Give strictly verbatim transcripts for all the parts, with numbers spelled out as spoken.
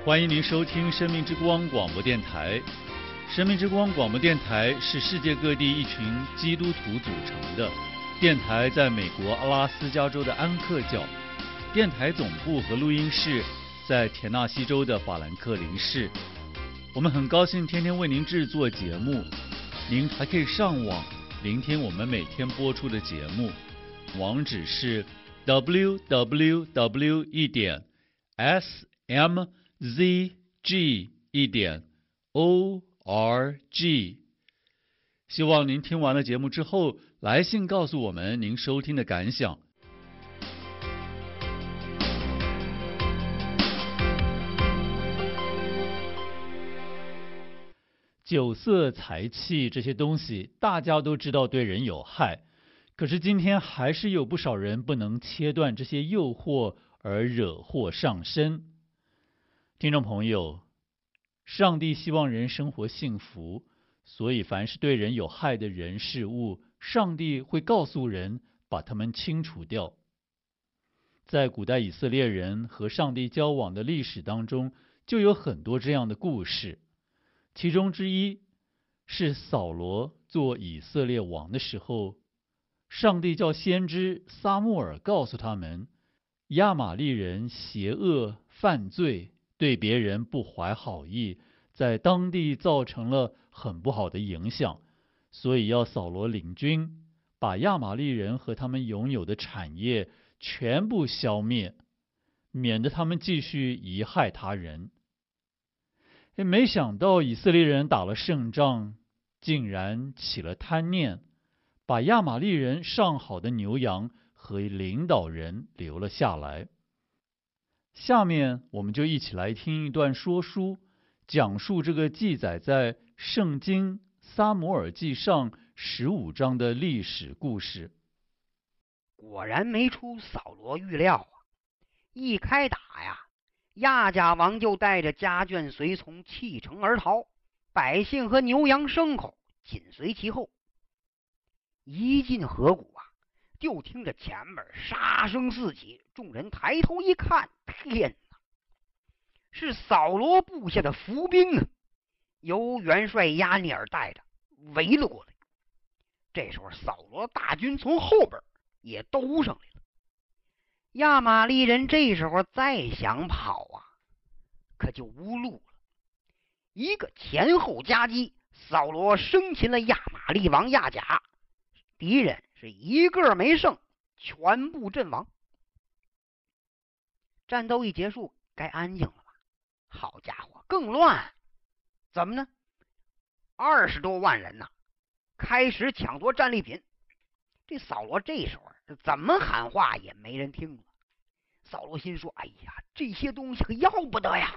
欢迎您收听生命之光广播电台。生命之光广播电台是世界各地一群基督徒组成的电台，在美国阿拉斯加州的安克教，电台总部和录音室在田纳西州的法兰克林市。我们很高兴天天为您制作节目，您还可以上网聆听我们每天播出的节目，网址是 double-u double-u double-u 一点 s m z g 一点 o r g。 希望您听完了节目之后来信告诉我们您收听的感想。酒色财气这些东西大家都知道对人有害，可是今天还是有不少人不能切断这些诱惑而惹祸上身。听众朋友，上帝希望人生活幸福，所以凡是对人有害的人事物，上帝会告诉人把它们清除掉。在古代以色列人和上帝交往的历史当中，就有很多这样的故事。其中之一是扫罗做以色列王的时候，上帝叫先知撒母耳告诉他们，亚玛力人邪恶犯罪，对别人不怀好意，在当地造成了很不好的影响，所以要扫罗领军，把亚玛力人和他们拥有的产业全部消灭，免得他们继续贻害他人。没想到以色列人打了胜仗，竟然起了贪念，把亚玛力人上好的牛羊和领导人留了下来。下面我们就一起来听一段说书，讲述这个记载在圣经撒母耳记上十五章的历史故事。 果然没出扫罗预料啊！一开打呀，亚甲王就带着家眷随从弃城而逃，百姓和牛羊牲口紧随其后。一进河谷啊，就听着前面杀声四起，众人抬头一看，天哪，是扫罗部下的伏兵啊，由元帅亚尼尔带着围了过来。这时候扫罗大军从后边也兜上来了。亚玛力人这时候再想跑啊，可就无路了。一个前后夹击，扫罗生擒了亚玛力王亚甲，敌人是一个没剩，全部阵亡。战斗一结束，该安静了吧？好家伙，更乱！怎么呢？二十多万人呐、啊，开始抢夺战利品。这扫罗这时候怎么喊话也没人听了。扫罗心说：哎呀，这些东西可要不得呀！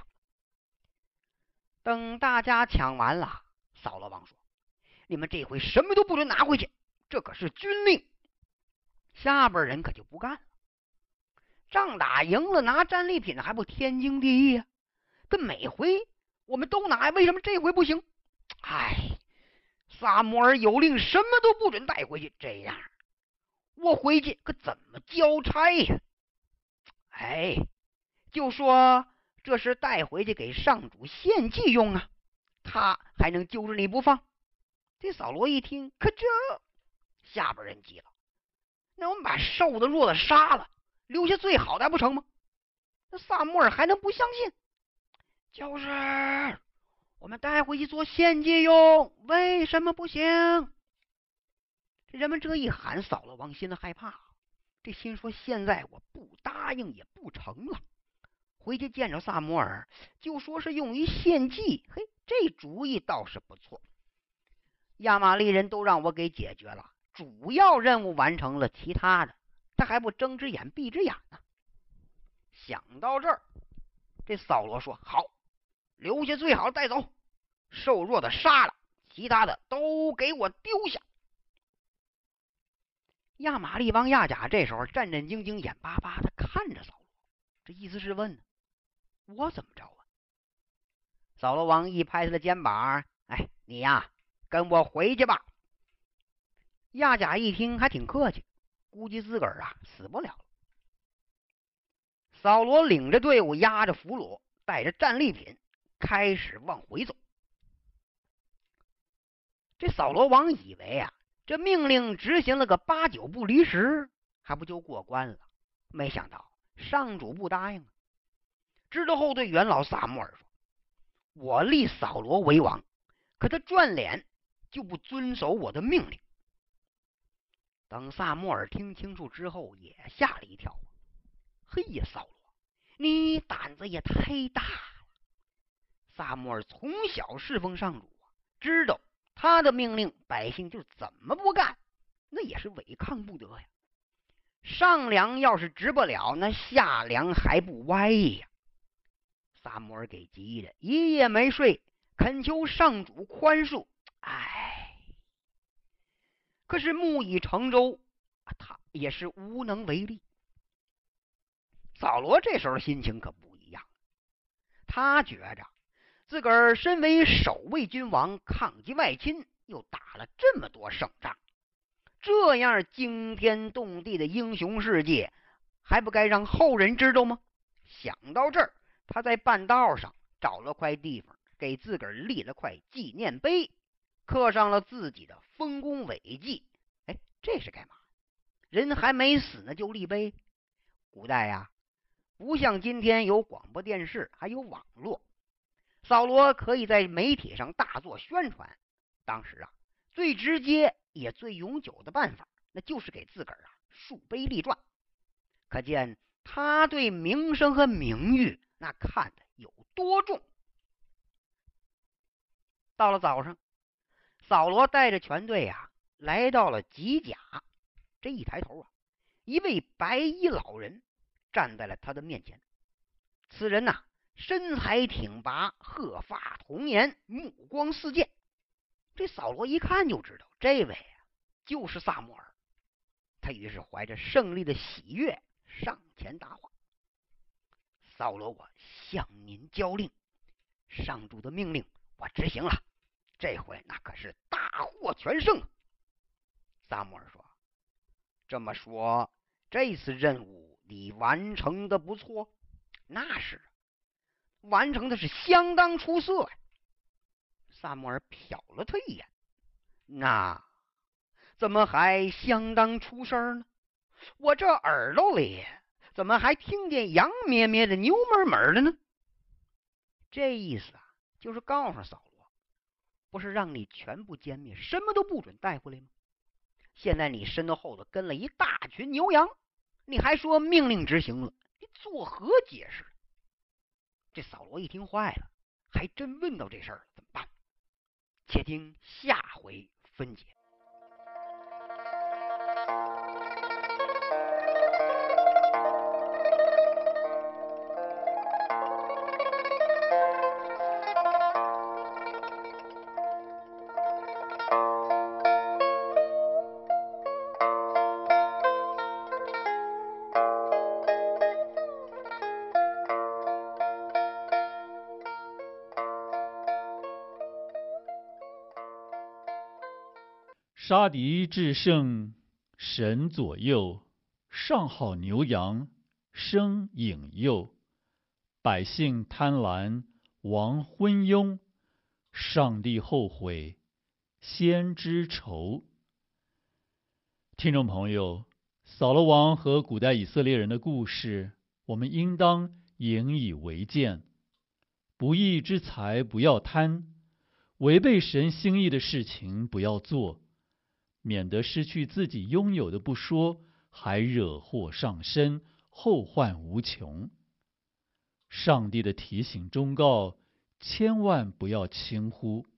等大家抢完了，扫罗王说：你们这回什么都不准拿回去，这可是军令。下边人可就不干了。仗打赢了拿战利品还不天经地义啊？跟每回我们都拿，为什么这回不行？哎，撒母耳有令什么都不准带回去，这样我回去可怎么交差呀？哎，就说这是带回去给上主献祭用啊，他还能揪着你不放？这扫罗一听，可这下边人急了，那我们把瘦的弱的杀了，留下最好的还不成吗？那撒母耳还能不相信？就是我们带回去做献祭用，为什么不行？人们这一喊，扫罗王心里害怕，这心说现在我不答应也不成了。回去见着撒母耳，就说是用于献祭，嘿，这主意倒是不错。亚玛力人都让我给解决了，主要任务完成了，其他的他还不睁只眼闭只眼呢。想到这儿，这扫罗说：好，留下最好带走，瘦弱的杀了，其他的都给我丢下。亚玛力王亚甲这时候战战兢兢，眼巴巴的看着扫罗，这意思是问：我怎么着啊？扫罗王一拍他的肩膀：哎，你呀，跟我回去吧。亚甲一听还挺客气，估计自个儿啊死不了了。扫罗领着队伍押着俘虏带着战利品开始往回走。这扫罗王以为啊，这命令执行了个八九不离十，还不就过关了？没想到上主不答应啊，知道后对元老撒母耳说：“我立扫罗为王，可他转脸就不遵守我的命令。”等撒母耳听清楚之后，也吓了一跳。嘿呀，扫罗，你胆子也太大了！撒母耳从小侍奉上主，知道他的命令百姓就怎么不干，那也是违抗不得呀。上梁要是直不了，那下梁还不歪呀。撒母耳给急的一夜没睡，恳求上主宽恕。哎，可是木已成舟，他也是无能为力。扫罗这时候心情可不一样，他觉着自个儿身为守卫君王，抗击外侵，又打了这么多胜仗，这样惊天动地的英雄事迹，还不该让后人知道吗？想到这儿，他在半道上找了块地方，给自个儿立了块纪念碑，刻上了自己的丰功伟绩。哎，这是干嘛？人还没死呢就立碑。古代呀、啊，不像今天有广播电视，还有网络，扫罗可以在媒体上大做宣传。当时啊，最直接也最永久的办法，那就是给自个儿啊树碑立传。可见他对名声和名誉那看得有多重。到了早上，扫罗带着全队啊来到了吉甲。这一抬头啊，一位白衣老人站在了他的面前。此人呐、啊，身材挺拔，鹤发童颜，目光似箭。这扫罗一看就知道，这位啊就是撒母耳。他于是怀着胜利的喜悦上前答话：“扫罗，我向您交令，上主的命令我执行了，这回那可是大获全胜。”撒母耳说：“这么说，这次任务你完成的不错。”“那是，完成的是相当出色呀。”撒母耳瞟了他一眼：“那怎么还相当出声呢？我这耳朵里怎么还听见羊咩咩的，牛门门的呢？”这意思啊，就是告诉扫罗，不是让你全部歼灭，什么都不准带回来吗？现在你身后头跟了一大群牛羊，你还说命令执行了，你作何解释？这扫罗一听坏了，还真问到这事儿了，怎么办？且听下回分解。 杀敌制胜，神左右，上好牛羊，生引诱，百姓贪婪，王昏庸，上帝后悔，先知愁。听众朋友，扫罗王和古代以色列人的故事，我们应当引以为鉴。不义之财不要贪，违背神心意的事情不要做，免得失去自己拥有的不说，还惹祸上身，后患无穷。上帝的提醒忠告，千万不要轻忽。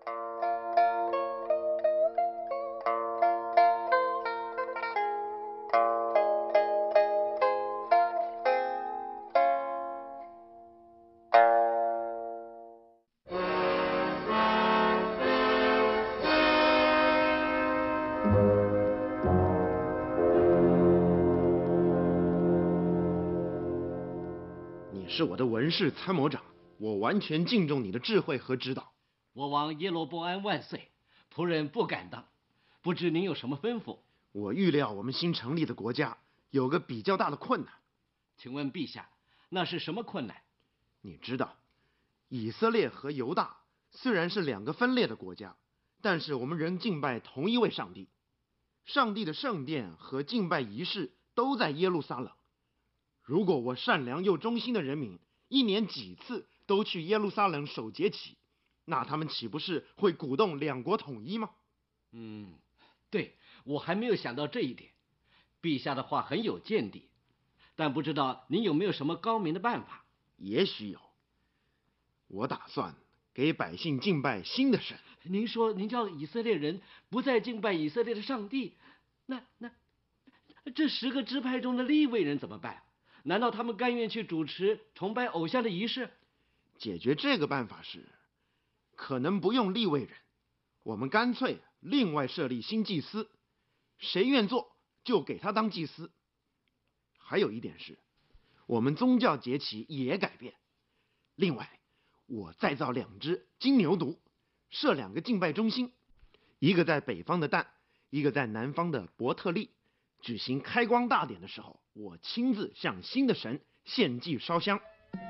是我的文士参谋长，我完全敬重你的智慧和指导。 我王耶罗波安万岁，仆人不敢当，不知您有什么吩咐？ 我预料我们新成立的国家有个比较大的困难。 请问陛下，那是什么困难？ 你知道，以色列和犹大虽然是两个分裂的国家，但是我们仍敬拜同一位上帝。上帝的圣殿和敬拜仪式都在耶路撒冷。如果我善良又忠心的人民一年几次都去耶路撒冷守节期，那他们岂不是会鼓动两国统一吗？ 嗯，对，我还没有想到这一点。陛下的话很有见地，但不知道您有没有什么高明的办法？ 也许有。我打算给百姓敬拜新的神。 您说您叫以色列人不再敬拜以色列的上帝，那那这十个支派中的利未人怎么办？难道他们甘愿去主持崇拜偶像的仪式？ 解决这个办法是，可能不用利未人，我们干脆另外设立新祭司，谁愿做就给他当祭司。还有一点是，我们宗教节期也改变。另外，我再造两只金牛犊，设两个敬拜中心，一个在北方的但，一个在南方的伯特利。举行开光大典的时候，我亲自向新的神献祭烧香。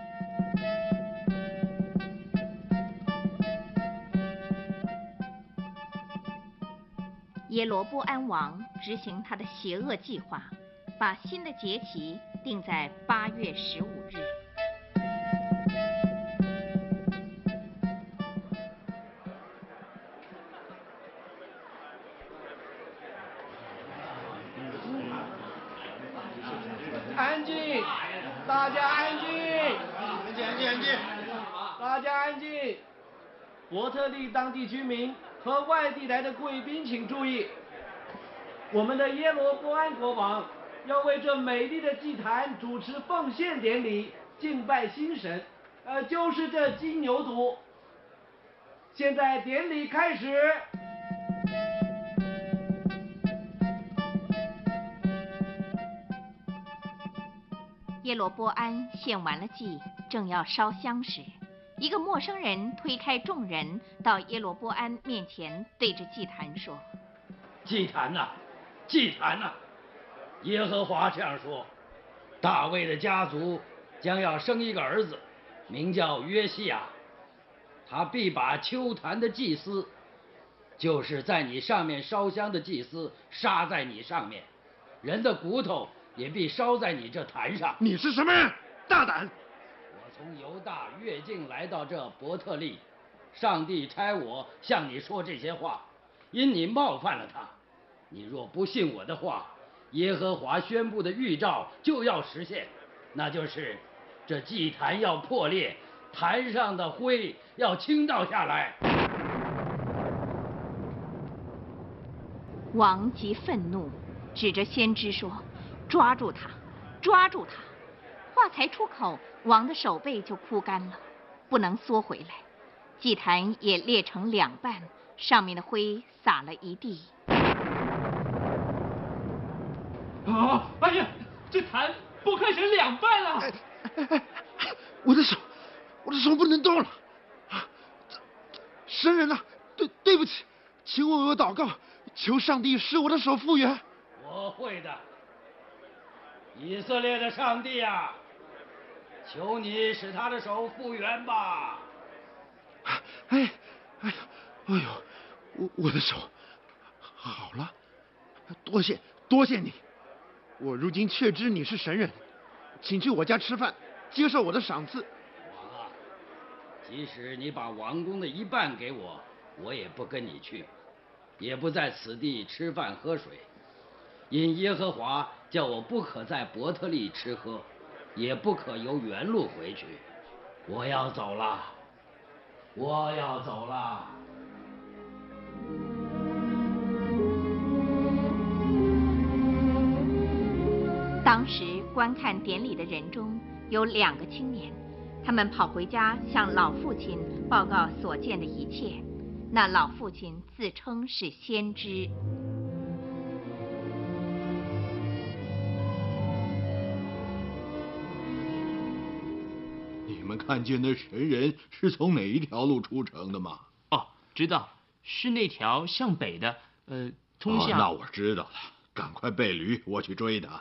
耶罗波安王执行他的邪恶计划，把新的节期定在八月十五日。 安静，大家安静， 安静，安静，安静， 大家安静。伯特利当地居民和外地来的贵宾请注意，我们的耶罗波安国王要为这美丽的祭坛主持奉献典礼，敬拜新神，呃，就是这金牛犊。现在典礼开始。 耶罗波安献完了祭，正要烧香时，一个陌生人推开众人，到耶罗波安面前，对着祭坛说：“ 祭坛呐、啊，祭坛呐、啊！耶和华这样说：大卫的家族将要生一个儿子，名叫约西亚。他必把丘坛的祭司，就是在你上面烧香的祭司，杀在你上面，人的骨头也必烧在你这坛上。 你是什么人？大胆！ 我从犹大越境来到这伯特利，上帝差我向你说这些话，因你冒犯了他。你若不信我的话，耶和华宣布的预兆就要实现，那就是这祭坛要破裂，坛上的灰要倾倒下来。” 王极愤怒，指着先知说：“抓住他，抓住他！”话才出口，王的手背就枯干了，不能缩回来。祭坛也裂成两半，上面的灰撒了一地。 啊！哎呀，这坛不开成两半了！ 哎哎哎，我的手，我的手不能动了！啊，神人呐，对对不起，请为我祷告，求上帝使我的手复原。 我会的，以色列的上帝啊，求你使他的手复原吧。 哎哎哎呦，哎呦，我我的手好了，多谢多谢你。我如今确知你是神人，请去我家吃饭，接受我的赏赐。 王啊，即使你把王宫的一半给我，我也不跟你去，也不在此地吃饭喝水，因耶和华叫我不可在伯特利吃喝，也不可由原路回去。我要走了，我要走了。 当时观看典礼的人中有两个青年，他们跑回家向老父亲报告所见的一切。那老父亲自称是先知。 你们看见那神人是从哪一条路出城的吗？ 哦，知道，是那条向北的，呃，通向…… 哦，那我知道了，赶快备驴，我去追他。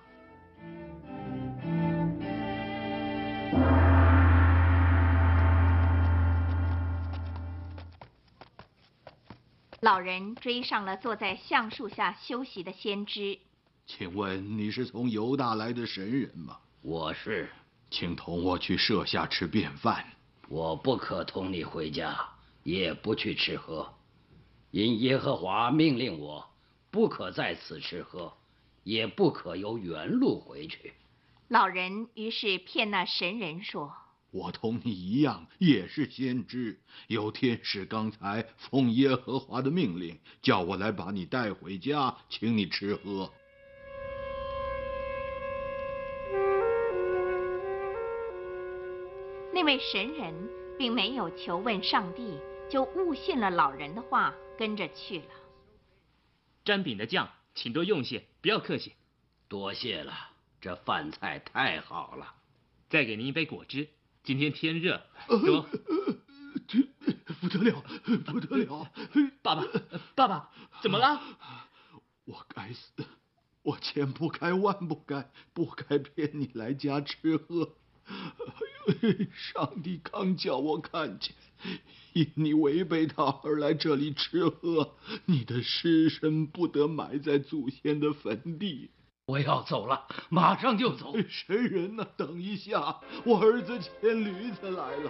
老人追上了坐在橡树下休息的先知。 请问你是从犹大来的神人吗？ 我是。 请同我去舍下吃便饭。 我不可同你回家，也不去吃喝，因耶和华命令我，不可在此吃喝，也不可由原路回去。 老人于是骗那神人说： 我同你一样，也是先知。有天使刚才奉耶和华的命令，叫我来把你带回家，请你吃喝。 那位神人并没有求问上帝，就误信了老人的话，跟着去了。 沾饼的酱，请多用些，不要客气。 多谢了，这饭菜太好了。 再给您一杯果汁，今天天热，多。 不得了，不得了！ 爸爸，爸爸，怎么了？ 我该死，我千不该万不该，不该骗你来家吃喝。上帝刚叫我看见，因你违背他而来这里吃喝，你的尸身不得埋在祖先的坟地。 我要走了，马上就走。 神人呐，等一下，我儿子牵驴子来了。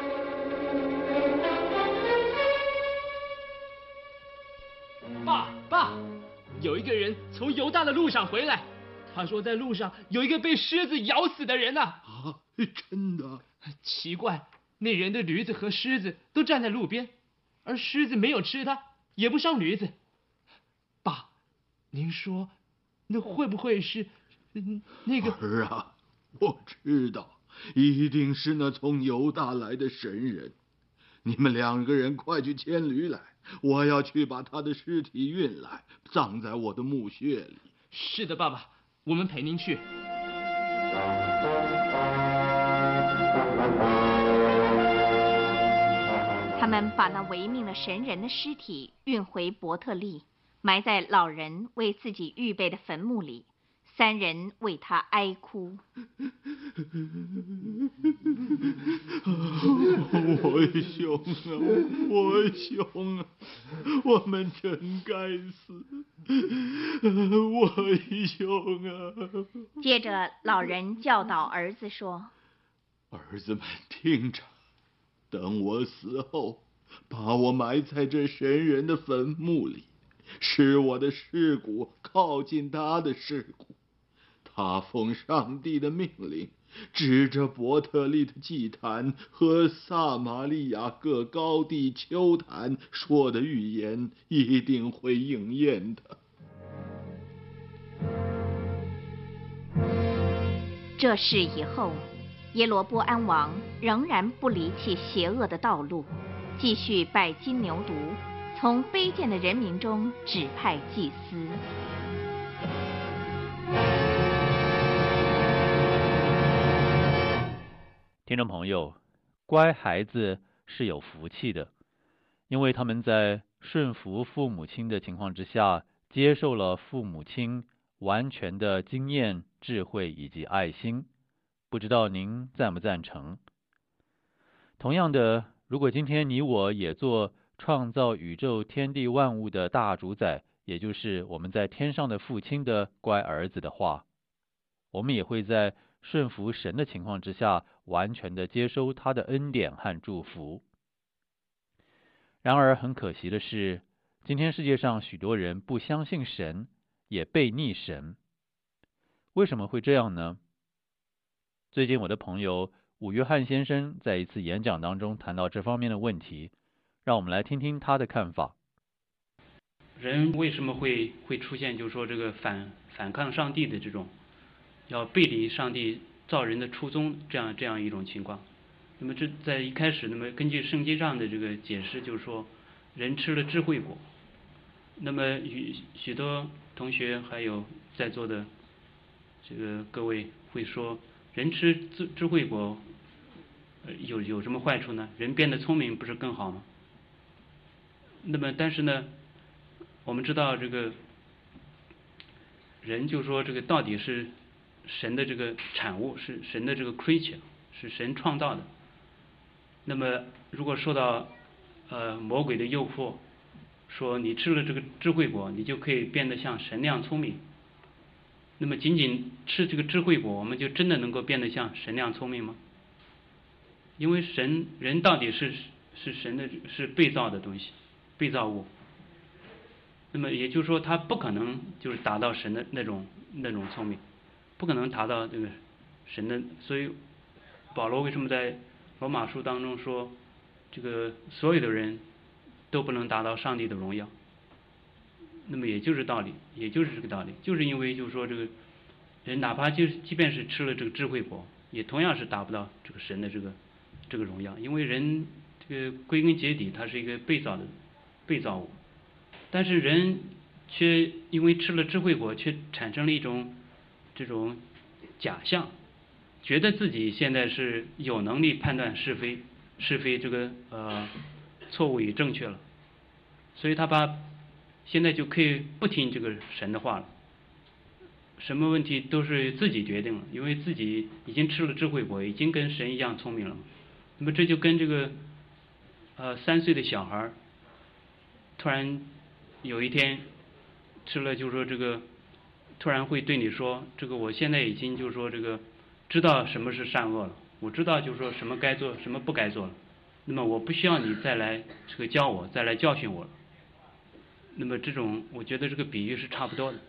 爸爸，有一个人从犹大的路上回来，他说在路上有一个被狮子咬死的人呢。 啊，真的？ 奇怪，那人的驴子和狮子都站在路边，而狮子没有吃它，也不伤驴子。爸，您说，那会不会是那个？ 儿啊，我知道，一定是那从犹大来的神人。你们两个人快去牵驴来，我要去把他的尸体运来，葬在我的墓穴里。 是的，爸爸，我们陪您去。 他们把那违命的神人的尸体运回伯特利，埋在老人为自己预备的坟墓里。三人为他哀哭。 我兄啊，我兄啊，我们真该死，我兄啊！ 接着，老人教导儿子说： 儿子们听着，等我死后，把我埋在这神人的坟墓里，使我的尸骨靠近他的尸骨。他奉上帝的命令，指着伯特利的祭坛和撒玛利亚各高地丘坛说的预言，一定会应验的。 这事以后，耶罗波安王仍然不离弃邪恶的道路，继续拜金牛犊，从卑贱的人民中指派祭司。 听众朋友，乖孩子是有福气的，因为他们在顺服父母亲的情况之下，接受了父母亲完全的经验、智慧以及爱心。不知道您赞不赞成？同样的，如果今天你我也做创造宇宙天地万物的大主宰，也就是我们在天上的父亲的乖儿子的话，我们也会在顺服神的情况之下，完全的接收他的恩典和祝福。然而很可惜的是，今天世界上许多人不相信神，也背逆神。为什么会这样呢？最近我的朋友伍约翰先生在一次演讲当中谈到这方面的问题，让我们来听听他的看法。 人为什么会会出现就是说这个反反抗上帝的这种要背离上帝造人的初衷这样这样一种情况？那么这在一开始，那么根据圣经上的这个解释，就是说人吃了智慧果。那么许许多同学还有在座的这个各位会说，人吃智智慧果，呃，有有什么坏处呢？人变得聪明不是更好吗？那么但是呢，我们知道这个人就说这个到底是神的这个产物，是神的这个 creature， 是神创造的。那么如果受到呃魔鬼的诱惑， 说你吃了这个智慧果，你就可以变得像神那样聪明。那么仅仅吃这个智慧果，我们就真的能够变得像神那样聪明吗？因为神人到底是是神的是被造的东西，被造物。那么也就是说，他不可能就是达到神的那种那种聪明，不可能达到这个神的。所以保罗为什么在罗马书当中说，这个所有的人都不能达到上帝的荣耀？那么也就是道理，也就是这个道理，就是因为就是说这个人哪怕就即便是吃了这个智慧果，也同样是达不到这个神的这个这个荣耀，因为人这个归根结底他是一个被造的被造物，但是人却因为吃了智慧果，却产生了一种这种假象，觉得自己现在是有能力判断是非是非这个呃错误与正确了，所以他把现在就可以不听这个神的话了，什么问题都是自己决定了，因为自己已经吃了智慧果，已经跟神一样聪明了嘛。那么这就跟这个呃三岁的小孩突然有一天吃了，就是说这个突然会对你说，这个我现在已经就是说这个知道什么是善恶了，我知道就是说什么该做什么不该做了，那么我不需要你再来这个教我，再来教训我了。那么这种我觉得这个比喻是差不多的。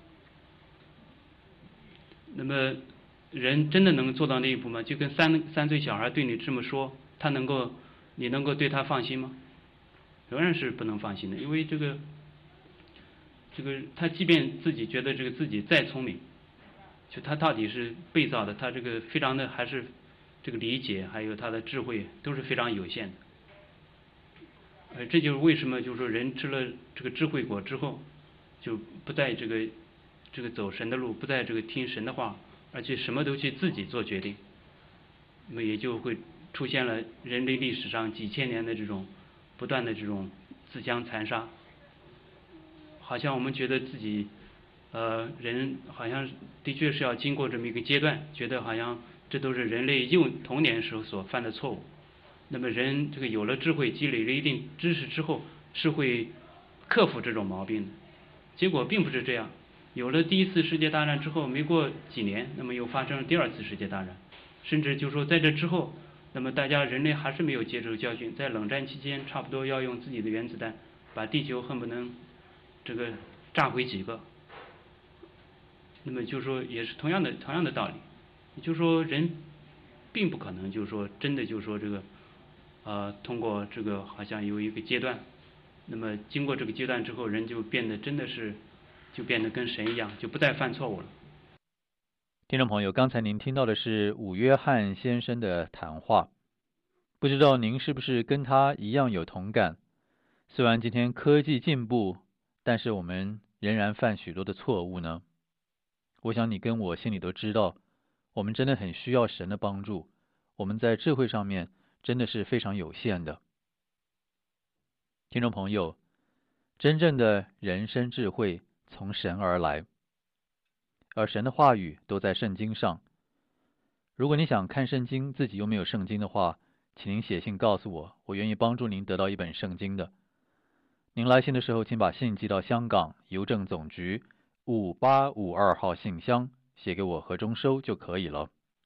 那么人真的能做到那一步吗？就跟三三岁小孩对你这么说，他能够你能够对他放心吗？仍然是不能放心的，因为这个这个他即便自己觉得这个自己再聪明，就他到底是被造的，他这个非常的还是这个理解还有他的智慧都是非常有限的。呃，这就是为什么就是说人吃了这个智慧果之后，就不在这个这个走神的路，不在这个听神的话，而且什么都去自己做决定，那么也就会出现了人类历史上几千年的这种不断的这种自相残杀。好像我们觉得自己呃人好像的确是要经过这么一个阶段，觉得好像这都是人类幼童年时候所犯的错误。那么人这个有了智慧，积累了一定知识之后，是会克服这种毛病的。结果并不是这样，有了第一次世界大战之后，没过几年，那么又发生了第二次世界大战，甚至就说在这之后，那么大家人类还是没有接受教训，在冷战期间，差不多要用自己的原子弹把地球恨不能这个炸毁几个。那么就说也是同样的同样的道理，就说人并不可能就是说真的就是说这个呃通过这个好像有一个阶段，那么经过这个阶段之后，人就变得真的是就变得跟神一样，就不再犯错误了。 听众朋友，刚才您听到的是伍约翰先生的谈话，不知道您是不是跟他一样有同感？虽然今天科技进步，但是我们仍然犯许多的错误呢。我想你跟我心里都知道，我们真的很需要神的帮助，我们在智慧上面真的是非常有限的。听众朋友，真正的人生智慧从神而来，而神的话语都在圣经上。如果你想看圣经，自己又没有圣经的话，请您写信告诉我，我愿意帮助您得到一本圣经的。您来信的时候，请把信寄到香港邮政总局五八五二号信箱，写给我和中收就可以了。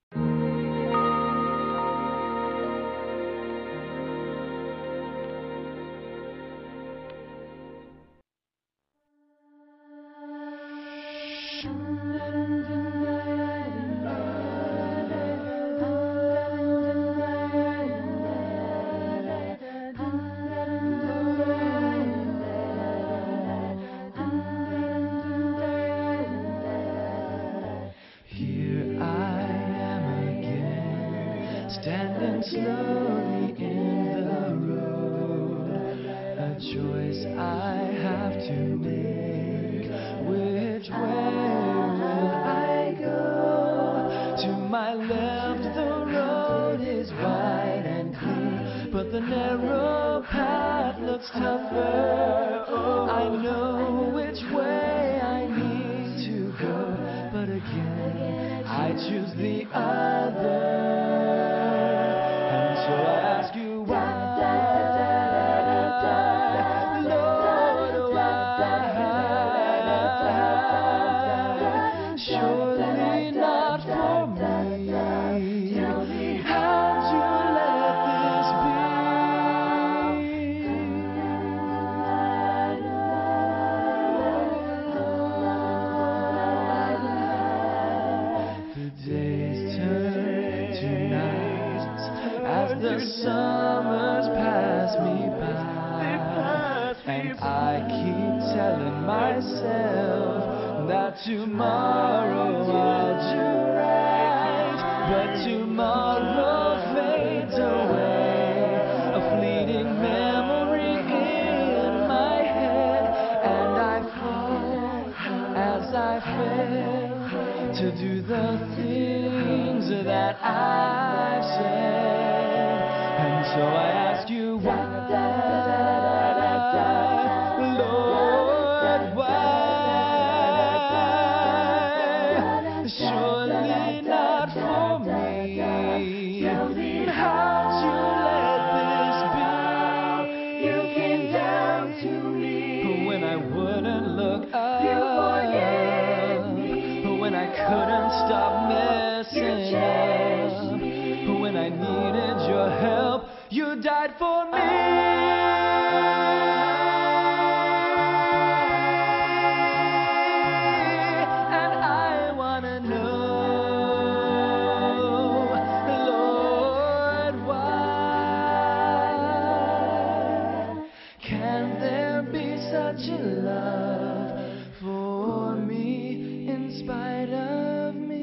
Standing slowly in the road, a choice I have to make. Which way will I go? To my left the road is wide and clean, but the narrow path looks tougher. Oh, I know which way I need to go, but again I choose the other. So I ask you why, Lord, the summers pass me by, and I keep telling myself that tomorrow I'll do right, but tomorrow fades away, a fleeting memory in my head, and I fall as I fail to do the things that I've said, and so I ask you why, Lord, why? Surely not for me. How'd you let this be? You came down to me when I wouldn't look up, when I couldn't stop messing up, when I needed your help, you died for me. And I wanna know, Lord, why can there be such a love for me in spite of me?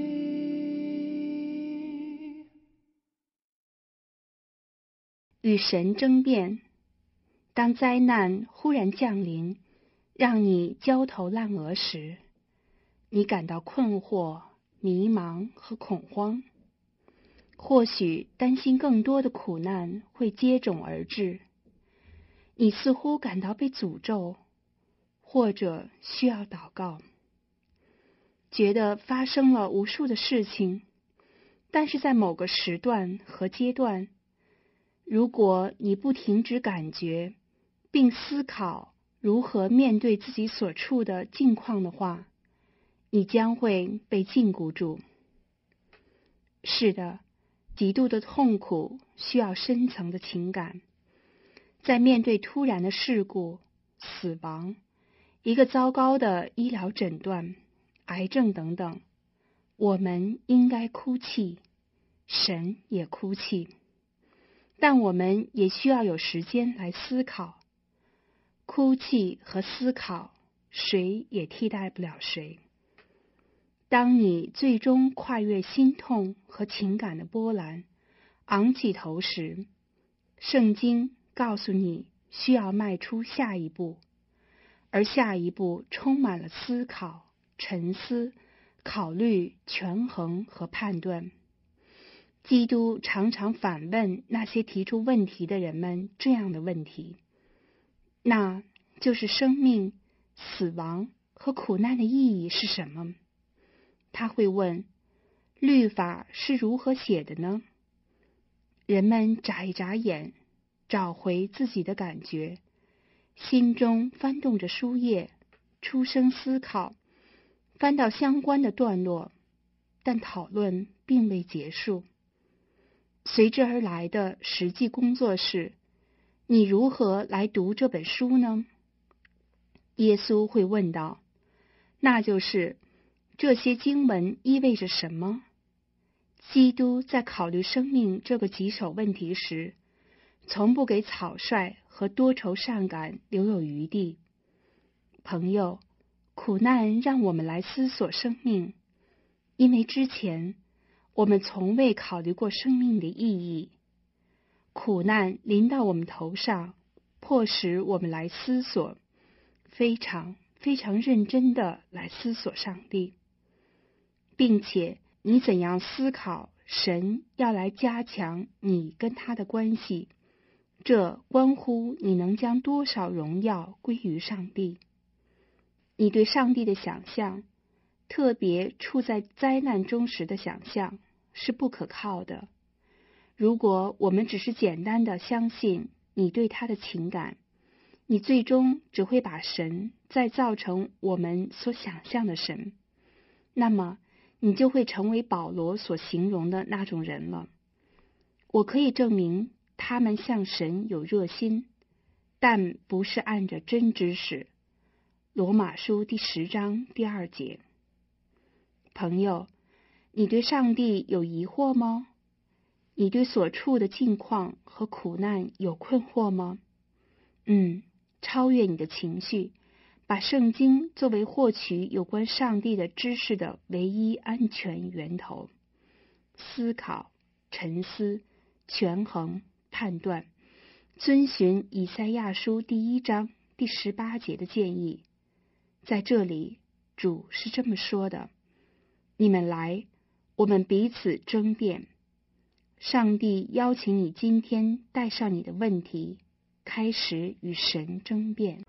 与神争辩。当灾难忽然降临，让你焦头烂额时，你感到困惑、迷茫和恐慌。或许担心更多的苦难会接踵而至，你似乎感到被诅咒，或者需要祷告，觉得发生了无数的事情，但是在某个时段和阶段，如果你不停止感觉，并思考如何面对自己所处的境况的话，你将会被禁锢住。是的，极度的痛苦需要深层的情感。在面对突然的事故、死亡、一个糟糕的医疗诊断、癌症等等，我们应该哭泣，神也哭泣。但我们也需要有时间来思考。哭泣和思考，谁也替代不了谁。当你最终跨越心痛和情感的波澜，昂起头时，圣经告诉你需要迈出下一步，而下一步充满了思考、沉思、考虑、权衡和判断。基督常常反问那些提出问题的人们这样的问题，那就是生命、死亡和苦难的意义是什么？他会问，律法是如何写的呢？人们眨一眨眼，找回自己的感觉，心中翻动着书页，出声思考，翻到相关的段落，但讨论并未结束。随之而来的实际工作是，你如何来读这本书呢？耶稣会问道，那就是这些经文意味着什么？基督在考虑生命这个棘手问题时，从不给草率和多愁善感留有余地。朋友，苦难让我们来思索生命，因为之前我们从未考虑过生命的意义。苦难临到我们头上，迫使我们来思索，非常非常认真地来思索上帝，并且你怎样思考神要来加强你跟他的关系，这关乎你能将多少荣耀归于上帝。你对上帝的想象，特别处在灾难中时的想象，是不可靠的。如果我们只是简单的相信你对他的情感，你最终只会把神再造成我们所想象的神，那么你就会成为保罗所形容的那种人了。我可以证明他们向神有热心，但不是按着真知识。罗马书第十章第二节。朋友，你对上帝有疑惑吗？ 你对所处的境况和苦难有困惑吗？嗯，超越你的情绪，把圣经作为获取有关上帝的知识的唯一安全源头。思考、沉思、权衡、判断，遵循以赛亚书第一章第十八节的建议。在这里，主是这么说的：你们来，我们彼此争辩。上帝邀请你今天带上你的问题，开始与神争辩。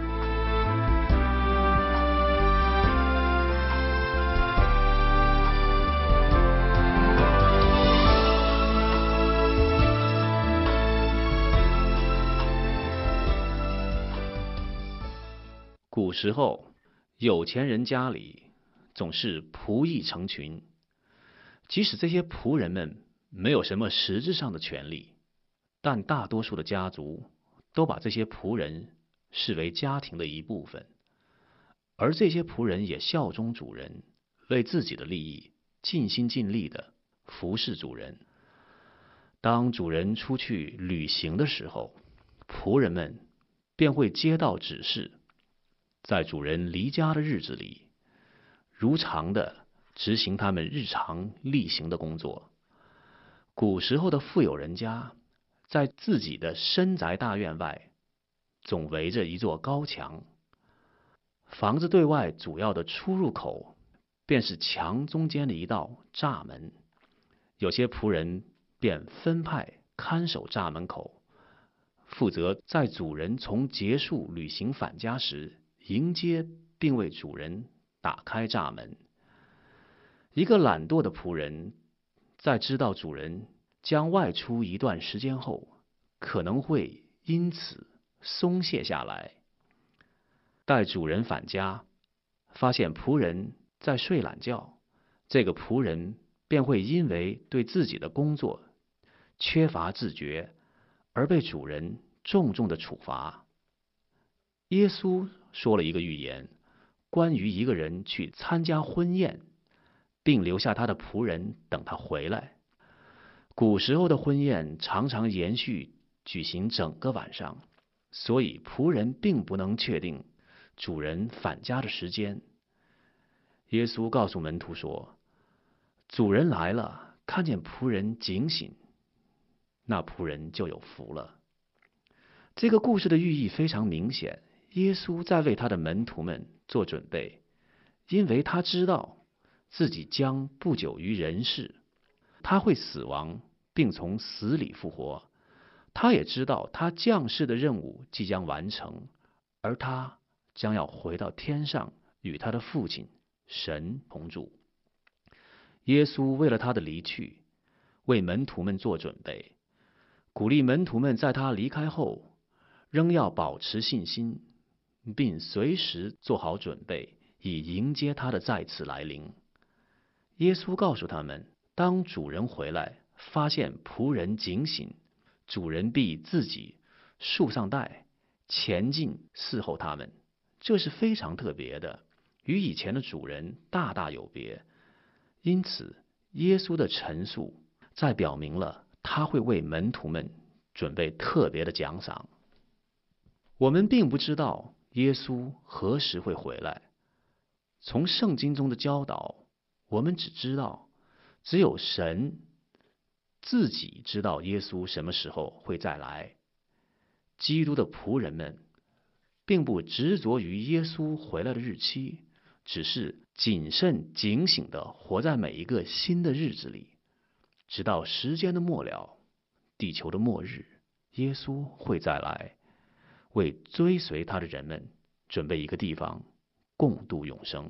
古时候，有钱人家里总是仆役成群，即使这些仆人们没有什么实质上的权利，但大多数的家族都把这些仆人视为家庭的一部分，而这些仆人也效忠主人，为自己的利益尽心尽力地服侍主人。当主人出去旅行的时候，仆人们便会接到指示，在主人离家的日子里，如常地执行他们日常例行的工作。古时候的富有人家，在自己的深宅大院外，总围着一座高墙。房子对外主要的出入口，便是墙中间的一道栅门。有些仆人便分派看守栅门口，负责在主人从结束旅行返家时，迎接并为主人打开栅门。一个懒惰的仆人，在知道主人将外出一段时间后，可能会因此松懈下来。待主人返家，发现仆人在睡懒觉，这个仆人便会因为对自己的工作缺乏自觉，而被主人重重的处罚。耶稣说了一个寓言，关于一个人去参加婚宴，并留下他的仆人等他回来。古时候的婚宴常常延续举行整个晚上，所以仆人并不能确定主人返家的时间。耶稣告诉门徒说，主人来了，看见仆人警醒，那仆人就有福了。这个故事的寓意非常明显，耶稣在为他的门徒们做准备，因为他知道自己将不久于人世，他会死亡并从死里复活。他也知道他降世的任务即将完成，而他将要回到天上与他的父亲神同住。耶稣为了他的离去，为门徒们做准备，鼓励门徒们在他离开后仍要保持信心，并随时做好准备，以迎接他的再次来临。耶稣告诉他们，当主人回来，发现仆人警醒，主人必自己束上带，前进伺候他们。这是非常特别的，与以前的主人大大有别。因此，耶稣的陈述在表明了他会为门徒们准备特别的奖赏。我们并不知道耶稣何时会回来，从圣经中的教导，我们只知道只有神自己知道耶稣什么时候会再来。基督的仆人们并不执着于耶稣回来的日期，只是谨慎警醒地活在每一个新的日子里，直到时间的末了，地球的末日，耶稣会再来，为追随他的人们准备一个地方，共度永生。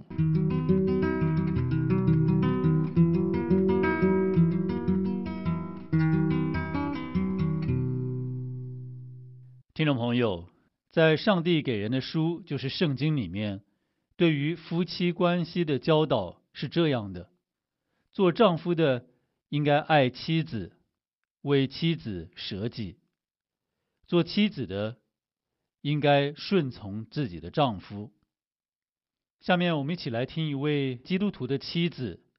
听众朋友，在上帝给人的书，就是圣经里面，对于夫妻关系的教导是这样的：做丈夫的应该爱妻子，为妻子舍己；做妻子的应该顺从自己的丈夫。下面我们一起来听一位基督徒的妻子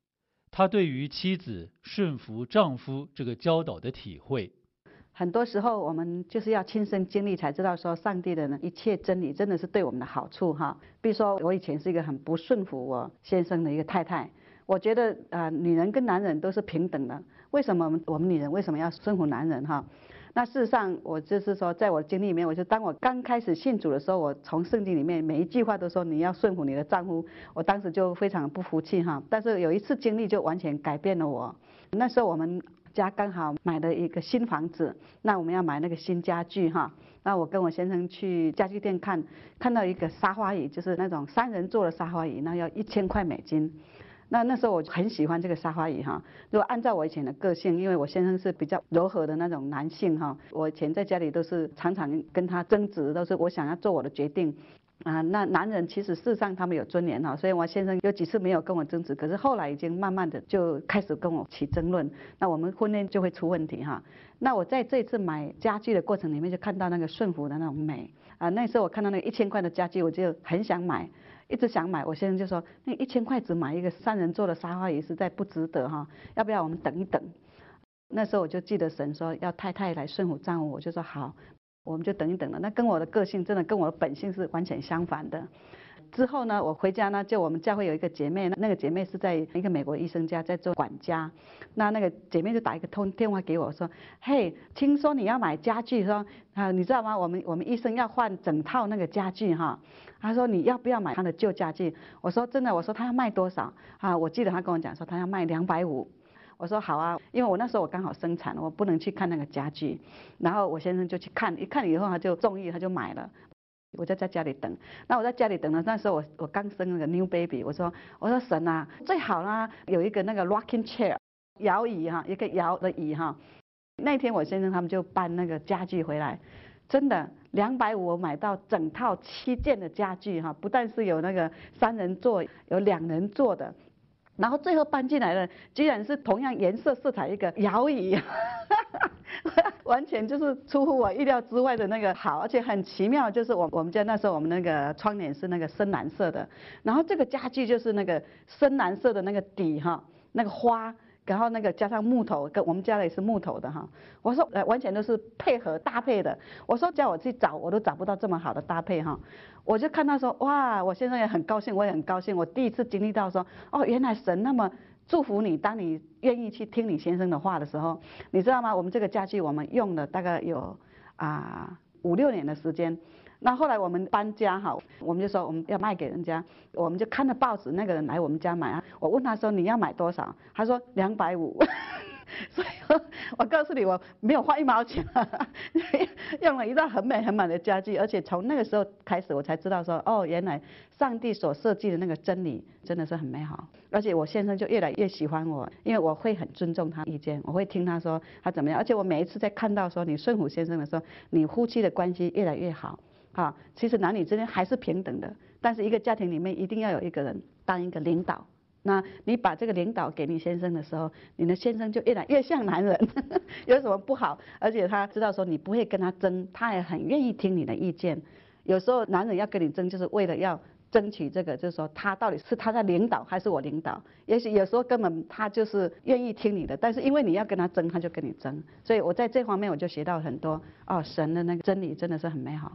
他对于妻子顺服丈夫这个教导的体会。 很多时候我们就是要亲身经历才知道说上帝的一切真理真的是对我们的好处哈。比如说我以前是一个很不顺服我先生的一个太太，我觉得啊、呃、女人跟男人都是平等的，为什么我们我们女人为什么要顺服男人哈？那事实上我就是说在我的经历里面，我就当我刚开始信主的时候，我从圣经里面每一句话都说你要顺服你的丈夫，我当时就非常不服气哈。但是有一次经历就完全改变了我。那时候我们家刚好买了一个新房子，那我们要买那个新家具哈。那我跟我先生去家具店看，看到一个沙发椅，就是那种三人座的沙发椅，那要一千块美金。那那时候我很喜欢这个沙发椅哈，如果按照我以前的个性，因为我先生是比较柔和的那种男性哈，我以前在家里都是常常跟他争执，都是我想要做我的决定。啊，那男人其实事实上他们有尊严哈，所以我先生有几次没有跟我争执，可是后来已经慢慢的就开始跟我起争论，那我们婚姻就会出问题哈。那我在这次买家具的过程里面就看到那个顺服的那种美啊，那时候我看到那个一千块的家具，我就很想买，一直想买。我先生就说，那一千块只买一个三人座的沙发椅实在不值得哈，要不要我们等一等？那时候我就记得神说要太太来顺服丈夫，我就说好。我们就等一等了，那跟我的个性真的跟我的本性是完全相反的。之后呢，我回家呢，就我们教会有一个姐妹，那个姐妹是在一个美国医生家在做管家，那那个姐妹就打一个通电话给我说，嘿，听说你要买家具，说啊，你知道吗？我们我们医生要换整套那个家具哈。他说你要不要买他的旧家具？我说真的，我说他要卖多少啊？我记得他跟我讲说他要卖两百五。我说好啊，因为我那时候我刚好生产，我不能去看那个家具，然后我先生就去看，一看以后他就中意，他就买了。我就在家里等，那我在家里等了，那时候我我刚生那个 new baby， 我说我说神啊，最好啦有一个那个 rocking chair 摇椅哈，一个摇的椅哈。那天我先生他们就搬那个家具回来，真的两百五我买到整套七件的家具哈，不但是有那个三人座，有两人座的。然后最后搬进来的居然是同样颜色色彩一个摇椅，完全就是出乎我意料之外的那个好，而且很奇妙，就是我我们家那时候我们那个窗帘是那个深蓝色的，然后这个家具就是那个深蓝色的那个底哈，那个花，然后那个加上木头，跟我们家的也是木头的哈。我说呃完全都是配合搭配的，我说叫我去找我都找不到这么好的搭配哈。我就看到说哇，我先生也很高兴，我也很高兴，我第一次经历到说哦，原来神那么祝福你，当你愿意去听你先生的话的时候，你知道吗？我们这个家具我们用了大概有啊五六年的时间。那后来我们搬家哈，我们就说我们要卖给人家，我们就看了报纸，那个人来我们家买啊，我问他说你要买多少？他说两百五。所以我告诉你，我没有花一毛钱，用了一套很美很美的家具，而且从那个时候开始，我才知道说，哦，原来上帝所设计的那个真理真的是很美好。而且我先生就越来越喜欢我，因为我会很尊重他意见，我会听他说他怎么样，而且我每一次在看到说你顺服先生的时候，你夫妻的关系越来越好。啊，其实男女之间还是平等的，但是一个家庭里面一定要有一个人当一个领导。那你把这个领导给你先生的时候，你的先生就越来越像男人，有什么不好？而且他知道说你不会跟他争，他也很愿意听你的意见。有时候男人要跟你争，就是为了要争取这个，就是说他到底是他在领导还是我领导？也许有时候根本他就是愿意听你的，但是因为你要跟他争，他就跟你争。所以我在这方面我就学到很多哦，神的那个真理真的是很美好。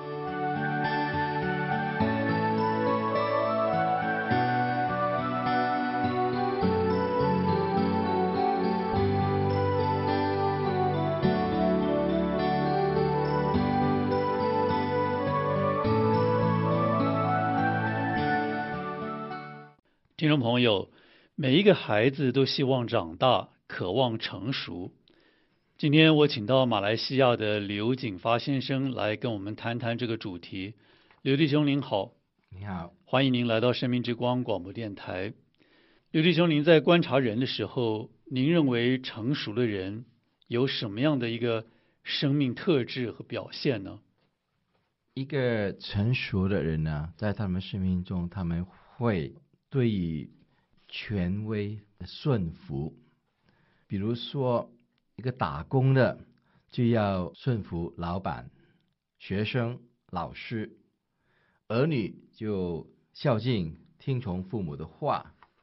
听众朋友，每一个孩子都希望长大，渴望成熟。今天我请到马来西亚的刘景发先生来跟我们谈谈这个主题。刘弟兄您好。 你好， 欢迎您来到生命之光广播电台。刘弟兄，您在观察人的时候，您认为成熟的人有什么样的一个生命特质和表现呢？ 一个成熟的人呢，在他们生命中，他们会对于权威顺服。比如说一个打工的就要顺服老板，学生老师，儿女就孝敬听从父母的话，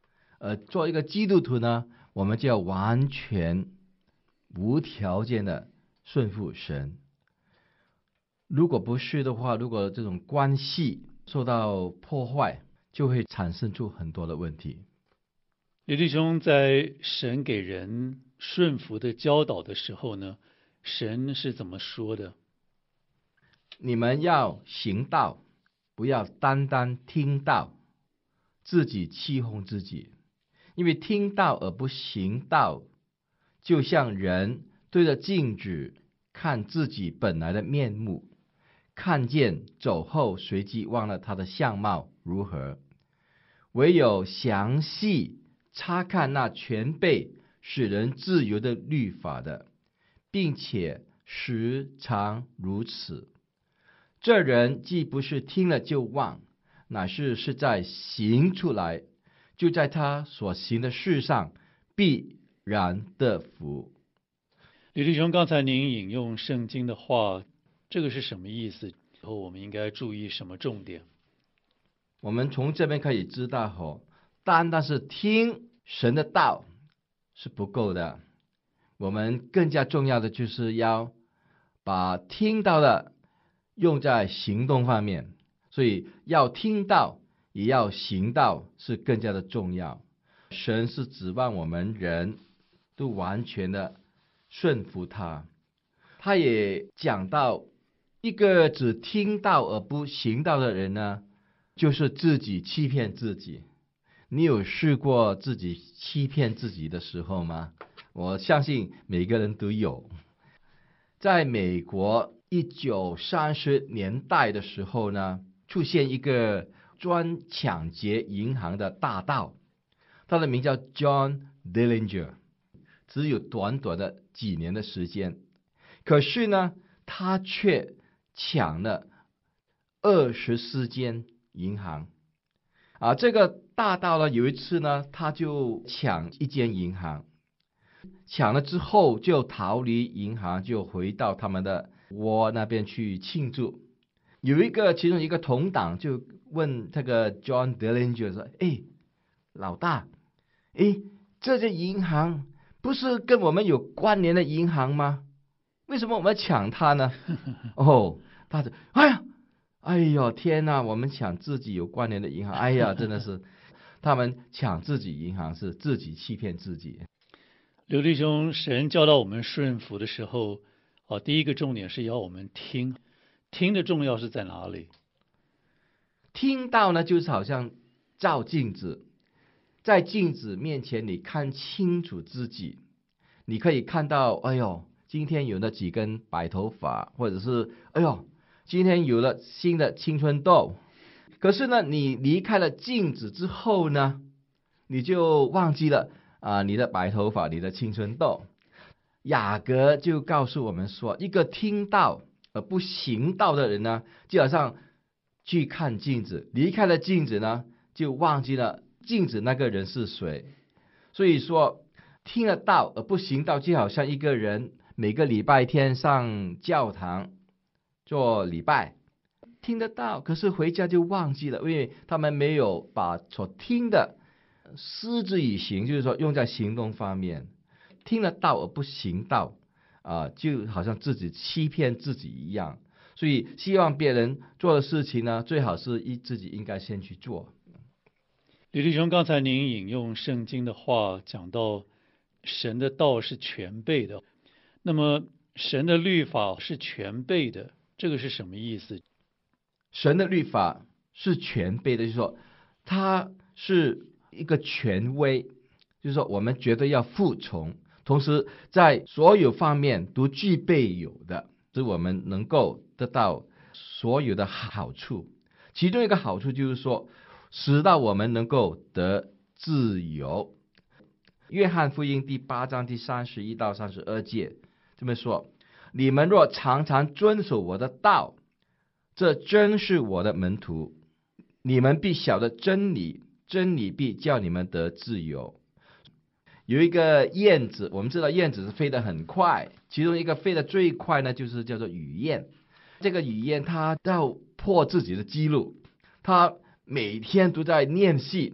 呃，做一个基督徒呢，我们就要完全无条件的顺服神。如果不是的话，如果这种关系受到破坏，就会产生出很多的问题。 刘弟兄在神给人顺服的教导的时候呢，神是怎么说的？ 你们要行道，不要单单听道，自己欺哄自己。因为听道而不行道，就像人对着镜子看自己本来的面目，看见走后随即忘了他的相貌如何。唯有详细查看那全备使人自由的律法的，并且时常如此，这人既不是听了就忘，乃是是在行出来，就在他所行的事上必然得福。 刘弟兄，刚才您引用圣经的话，这个是什么意思？以后我们应该注意什么重点？ 我们从这边可以知道吼，单单是听神的道是不够的，我们更加重要的就是要把听到的用在行动方面，所以要听到也要行道是更加的重要。神是指望我们人都完全的顺服他。他也讲到，一个只听到而不行道的人呢，就是自己欺骗自己。你有试过自己欺骗自己的时候吗？我相信每个人都有。在美国一九三十年代的时候呢，出现一个专抢劫银行的大盗，他的名叫 John Dillinger， 只有短短的几年的时间，可是呢，他却抢了二十四间银行。啊，这个大盗呢，有一次呢，他就抢一间银行，抢了之后就逃离银行，就回到他们的窝那边去庆祝。有一个其中一个同党就问这个 John Dillinger 说：“哎，老大，哎，这间银行不是跟我们有关联的银行吗？为什么我们要抢它呢？”哦，他说：“哎呀，哎呦天哪，我们抢自己有关联的银行，哎呀，真的是，他们抢自己银行是自己欺骗自己。” 刘弟兄，神教导我们顺服的时候，哦，第一个重点是要我们听，听的重要是在哪里？ 听到呢，就是好像照镜子，在镜子面前你看清楚自己，你可以看到，哎呦，今天有了几根白头发，或者是哎呦，今天有了新的青春痘。可是呢，你离开了镜子之后呢，你就忘记了啊、呃，你的白头发，你的青春痘。雅各就告诉我们说，一个听到而不行道的人呢，就好像去看镜子，离开了镜子呢，就忘记了镜子那个人是谁。所以说，听了道而不行道，就好像一个人每个礼拜天上教堂做礼拜，听得到，可是回家就忘记了，因为他们没有把所听的施之以行，就是说用在行动方面。听了道而不行道，啊、呃，就好像自己欺骗自己一样。所以希望别人做的事情呢，最好是一自己应该先去做。 李弟兄，刚才您引用圣经的话，讲到神的道是全备的，那么神的律法是全备的，这个是什么意思？ 神的律法是全备的，就是说它是一个权威，就是说我们绝对要服从，同时在所有方面都具备有的，使我们能够得到所有的好处。其中一个好处就是说，使到我们能够得自由。约翰福音第八章第三十一到三十二节这么说：你们若常常遵守我的道，这真是我的门徒，你们必晓得真理，真理必叫你们得自由。有一个燕子，我们知道燕子是飞得很快，其中一个飞得最快呢，就是叫做雨燕。这个雨燕它要破自己的记录，它每天都在练习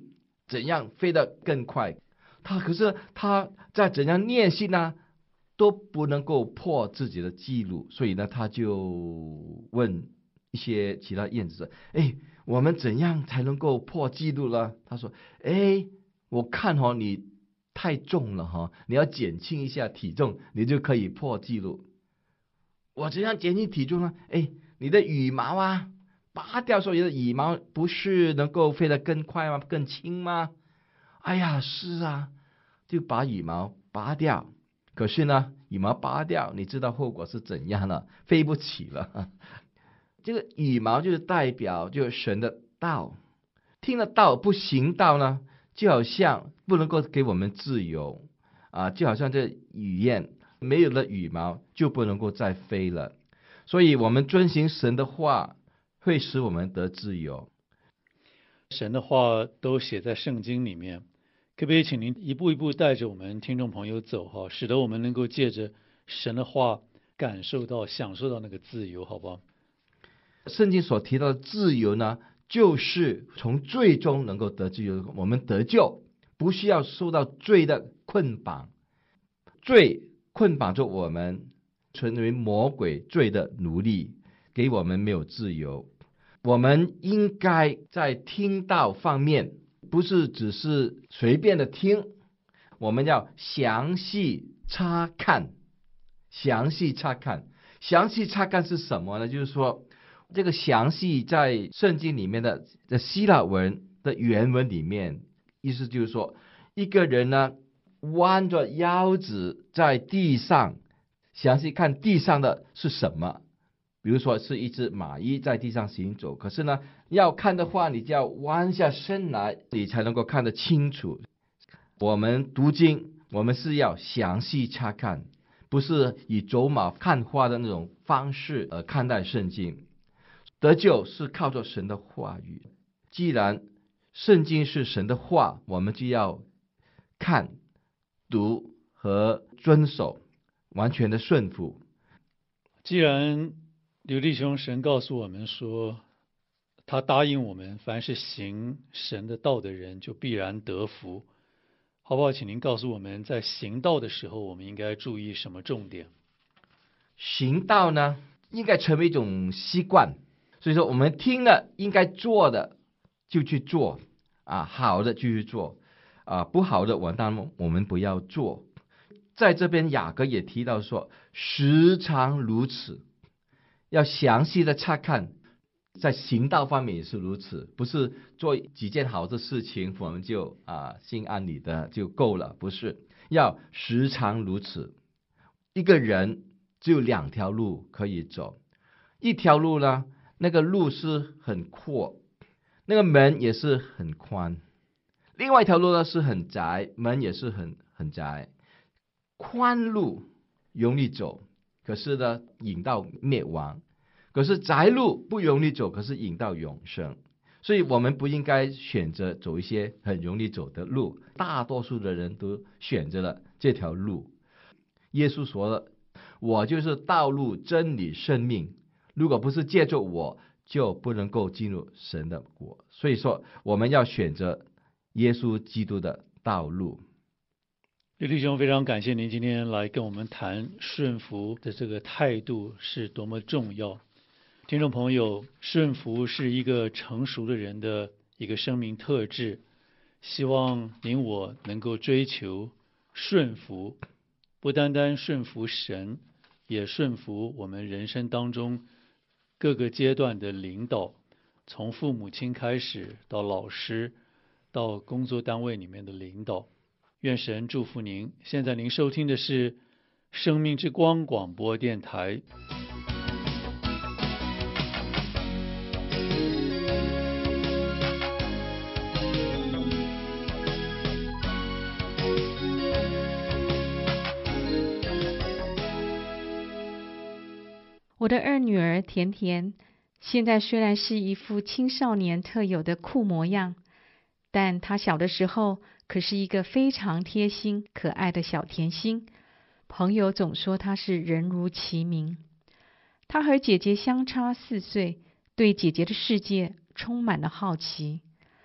怎样飞得更快。他可是他在怎样练习呢，都不能够破自己的记录。所以呢，他就问一些其他燕子，哎，我们怎样才能够破纪录呢？他说，哎，我看哦，你太重了哈，你要减轻一下体重，你就可以破纪录。我怎样减轻体重呢？哎，你的羽毛啊，拔掉所有的羽毛，不是能够飞得更快吗？更轻吗？哎呀，是啊，就把羽毛拔掉。可是呢，羽毛拔掉，你知道后果是怎样呢？飞不起了。这个羽毛就是代表就是神的道，听了道不行道呢，就好像不能够给我们自由啊，就好像这雨燕没有了羽毛就不能够再飞了。所以我们遵行神的话会使我们得自由。 神的话都写在圣经里面，可不可以请您一步一步带着我们听众朋友走哈，使得我们能够借着神的话感受到享受到那个自由，好不好？ 圣经所提到的自由呢，就是从罪中能够得自由。我们得救不需要受到罪的捆绑，罪捆绑着我们，成为魔鬼罪的奴隶，给我们没有自由。我们应该在听道方面不是只是随便的听，我们要详细查看。详细查看详细查看是什么呢？就是说这个详细在圣经里面的的希腊文的原文里面，意思就是说一个人呢弯着腰子在地上，详细看地上的是什么。比如说是一只蚂蚁在地上行走，可是呢要看的话，你就要弯下身来，你才能够看得清楚。我们读经，我们是要详细查看，不是以走马看花的那种方式呃看待圣经。得救是靠着神的话语，既然圣经是神的话，我们就要看、读和遵守，完全的顺服。 既然刘弟兄神告诉我们说，他答应我们，凡是行神的道的人就必然得福，好不好？请您告诉我们，在行道的时候，我们应该注意什么重点？ 行道呢，应该成为一种习惯。所以说我们听了应该做的就去做啊，好的就去做啊，不好的完蛋我们不要做。在这边雅各也提到说，时常如此，要详细的查看。在行道方面也是如此，不是做几件好的事情我们就啊心安理得就够了，不是，要时常如此。一个人只有两条路可以走，一条路呢，那个路是很阔，那个门也是很宽；另外一条路呢是很窄，门也是很很窄。宽路容易走，可是呢引到灭亡；可是窄路不容易走，可是引到永生。所以我们不应该选择走一些很容易走的路，大多数的人都选择了这条路。耶稣说了，我就是道路真理生命，如果不是借助我，就不能够进入神的国。所以说我们要选择耶稣基督的道路。 刘弟兄，非常感谢您今天来跟我们谈顺服的这个态度是多么重要。听众朋友，顺服是一个成熟的人的一个生命特质，希望您我能够追求顺服，不单单顺服神，也顺服我们人生当中各个阶段的领导，从父母亲开始，到老师，到工作单位里面的领导。愿神祝福您。现在您收听的是生命之光广播电台。 我的二女儿甜甜，现在虽然是一副青少年特有的酷模样，但她小的时候可是一个非常贴心可爱的小甜心，朋友总说她是人如其名。她和姐姐相差四岁，对姐姐的世界充满了好奇。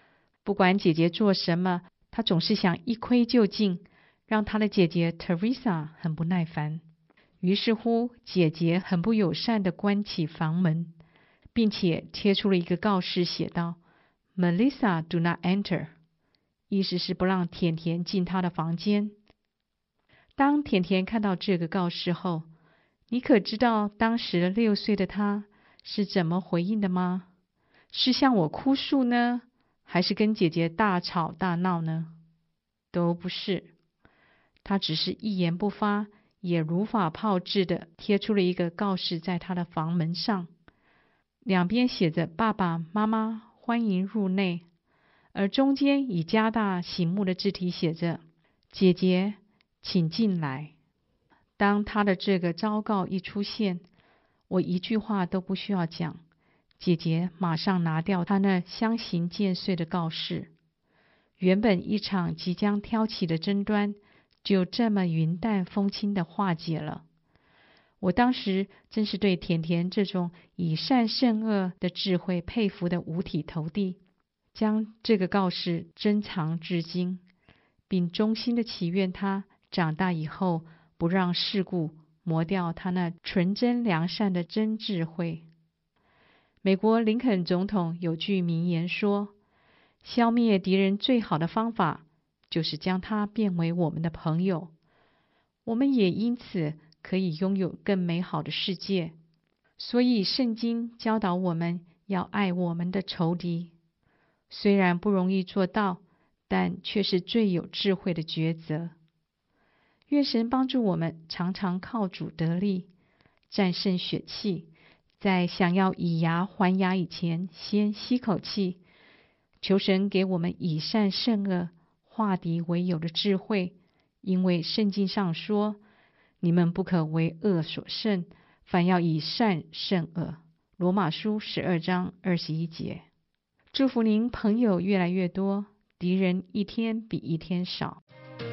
不管姐姐做什么，他总是想一窥究竟，让他的姐姐 Teresa 很不耐烦。于是乎，姐姐很不友善地关起房门，并且贴出了一个告示，写道 Melissa do not enter， 意思是不让甜甜进她的房间。当甜甜看到这个告示后，你可知道当时六岁的她是怎么回应的吗？是向我哭诉呢，还是跟姐姐大吵大闹呢？都不是，她只是一言不发，也如法炮制的贴出了一个告示在她的房门上，两边写着爸爸妈妈欢迎入内，而中间以加大醒目的字体写着姐姐请进来。当她的这个昭告一出现，我一句话都不需要讲，姐姐马上拿掉她那相形见绌的告示。原本一场即将挑起的争端就这么云淡风轻的化解了。我当时真是对甜甜这种以善胜恶的智慧佩服的五体投地，将这个告示珍藏至今，并衷心的祈愿她长大以后不让世故磨掉她那纯真良善的真智慧。美国林肯总统有句名言说，消灭敌人最好的方法就是将他变为我们的朋友，我们也因此可以拥有更美好的世界。所以圣经教导我们要爱我们的仇敌，虽然不容易做到，但却是最有智慧的抉择。愿神帮助我们常常靠主得力，战胜血气，在想要以牙还牙以前先吸口气。求神给我们以善胜恶，化敌为友的智慧，因为圣经上说，你们不可为恶所胜，反要以善胜恶。罗马书十二章二十一节。祝福您朋友越来越多，敌人一天比一天少。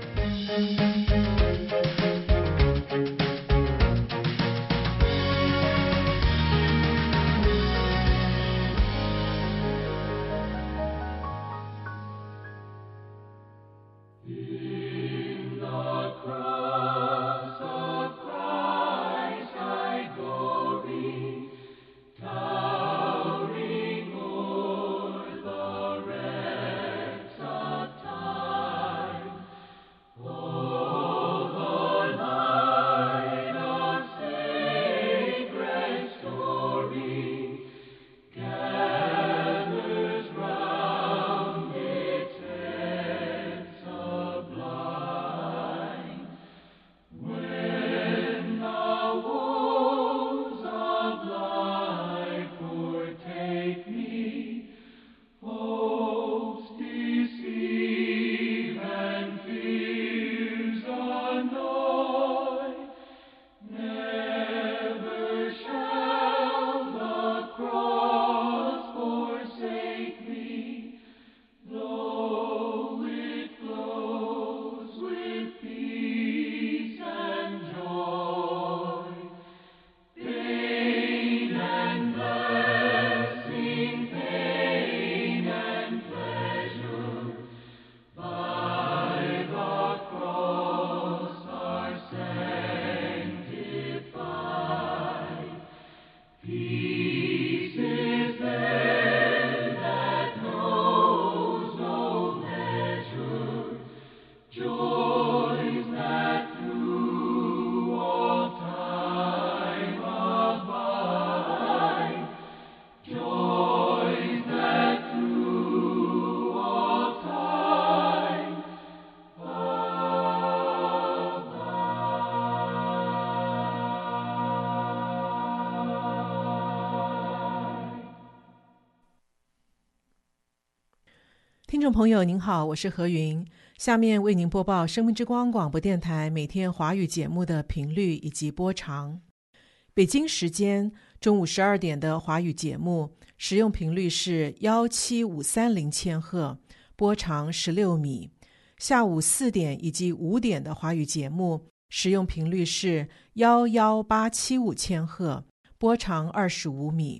听众朋友您好，我是何云，下面为您播报生命之光广播电台每天华语节目的频率以及播长。北京时间中午十二点的华语节目使用频率是一七五三零千赫，波长十六米。下午四点以及五点的华语节目使用频率是一一八七五千赫，波长二十五米。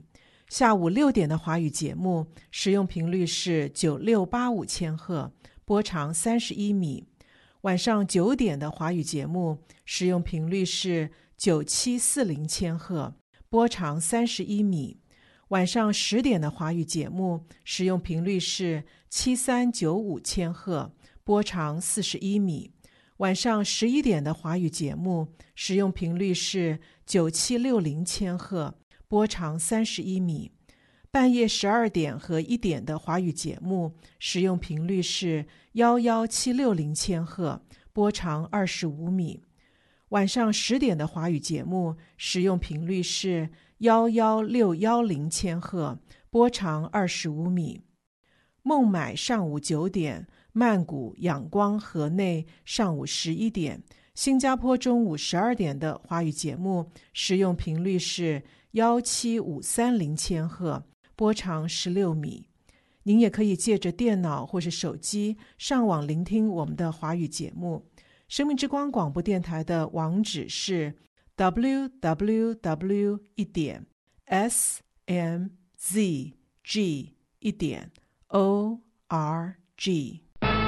下午六点的华语节目使用频率是九六八五千赫，波长三十一米。晚上九点的华语节目使用频率是九七四零千赫，波长三十一米。晚上十点的华语节目使用频率是七三九五千赫，波长四十一米。晚上十一点的华语节目使用频率是九七六零千赫，波长三十一米。半夜十二点和一点的华语节目使用频率是一一七六零千赫，波长二十五米。晚上十点的华语节目使用频率是一一六一零千赫，波长二十五米。孟买上午九点，曼谷、仰光、河内上午十一点，新加坡中午十二点的华语节目使用频率是一七五三零千赫，波长十六米。您也可以借着电脑或是手机上网聆听我们的华语节目。生命之光广播电台的网址是 double u double u double u 一点 s m z g 一点 o r g。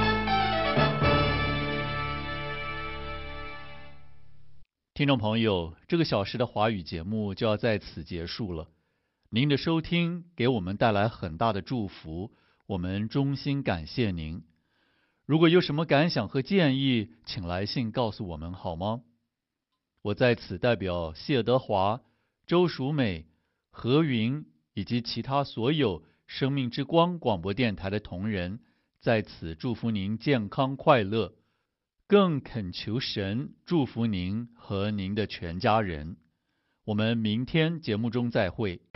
听众朋友，这个小时的华语节目就要在此结束了。您的收听给我们带来很大的祝福，我们衷心感谢您。如果有什么感想和建议，请来信告诉我们好吗？我在此代表谢德华、周淑美、何云以及其他所有生命之光广播电台的同仁，在此祝福您健康快乐，更恳求神祝福您和您的全家人。我们明天节目中再会。